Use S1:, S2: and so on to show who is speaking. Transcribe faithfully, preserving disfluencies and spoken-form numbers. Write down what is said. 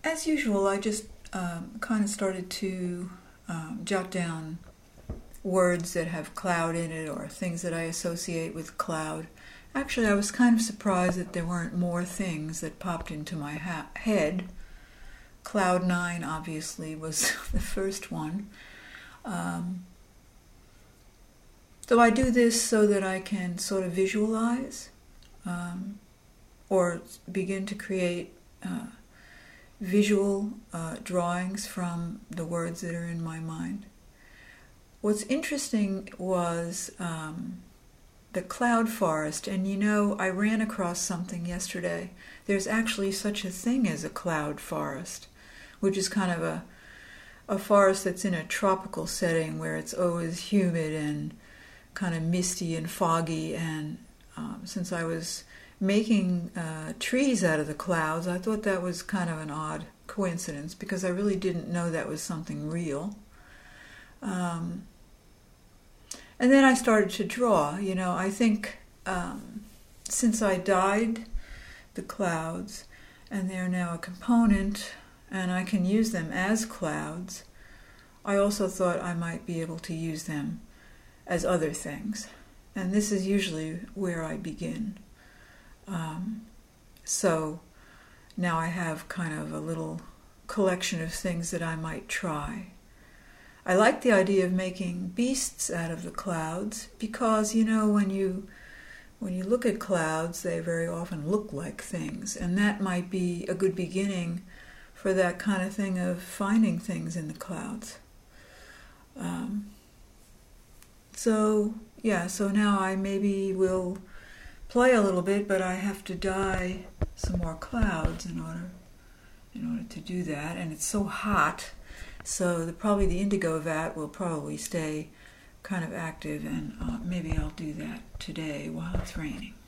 S1: as usual, I just um, kind of started to um, jot down words that have cloud in it or things that I associate with cloud. Actually, I was kind of surprised that there weren't more things that popped into my ha- head. Cloud nine, obviously, was the first one. Um, so I do this so that I can sort of visualize um, or begin to create uh, visual uh, drawings from the words that are in my mind. What's interesting was um, the cloud forest, and you know, I ran across something yesterday. There's actually such a thing as a cloud forest, which is kind of a a forest that's in a tropical setting where it's always humid and kind of misty and foggy. And um, since I was making uh, trees out of the clouds, I thought that was kind of an odd coincidence because I really didn't know that was something real. Um, and then I started to draw. You know, I think um, since I dyed the clouds, and they're now a component, and I can use them as clouds, I also thought I might be able to use them as other things. And this is usually where I begin. Um, so now I have kind of a little collection of things that I might try. I like the idea of making beasts out of the clouds because, you know, when you when you look at clouds, they very often look like things, and that might be a good beginning for that kind of thing of finding things in the clouds. Um, so, yeah, so now I maybe will play a little bit, but I have to dye some more clouds in order in order to do that, and it's so hot. So the, probably the indigo vat will probably stay kind of active, and uh, maybe I'll do that today while it's raining.